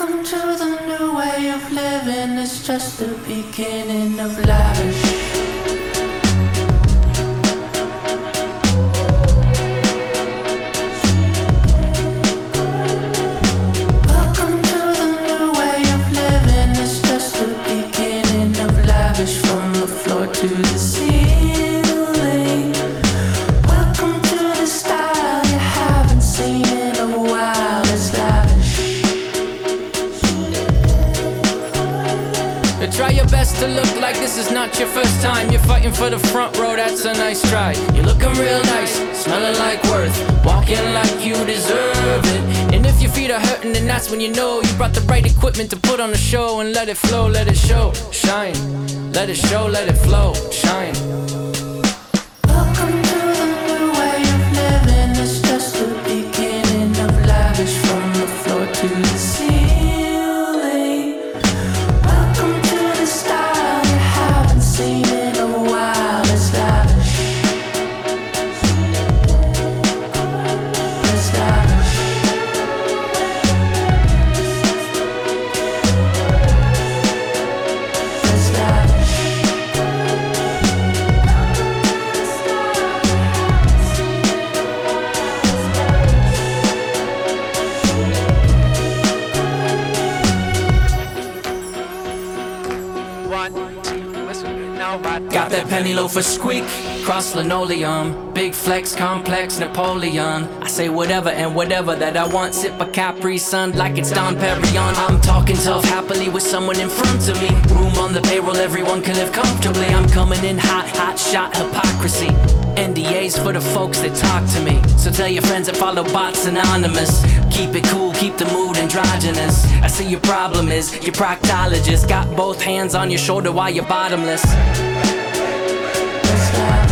Welcome to the new way of living. It's just the beginning of lavish. Welcome to the new way of living. It's just the beginning of lavish. From the floor to the ceiling. Welcome to the style you haven't seen in a while. It's lavish. Try your best to look like this is not your first time. You're fighting for the front row, that's a nice try. You're looking real nice, smelling like worth, walking like you deserve it. And if your feet are hurting, then that's when you know you brought the right equipment to put on the show. And let it flow, let it show, shine. Let it show, let it flow, shine. Welcome to the new way of living. It's just the beginning of lavish. From the floor to the ceiling. Welcome to the style you haven't seen in a while. It's lavish. It's lavish. It's lavish. Got that penny loafer squeak, cross linoleum, big flex, complex, Napoleon. I say whatever and whatever that I want, sip a Capri Sun like it's Dom Perignon. I'm talking tough happily with someone in front of me. Room on the payroll, everyone can live comfortably. I'm coming in hot, hot shot hypocrisy. NDAs for the folks that talk to me. So tell your friends that follow bots anonymous. Keep it cool, keep the mood androgynous. I see your problem is your proctologist got both hands on your shoulder while you're bottomless. It's lavish.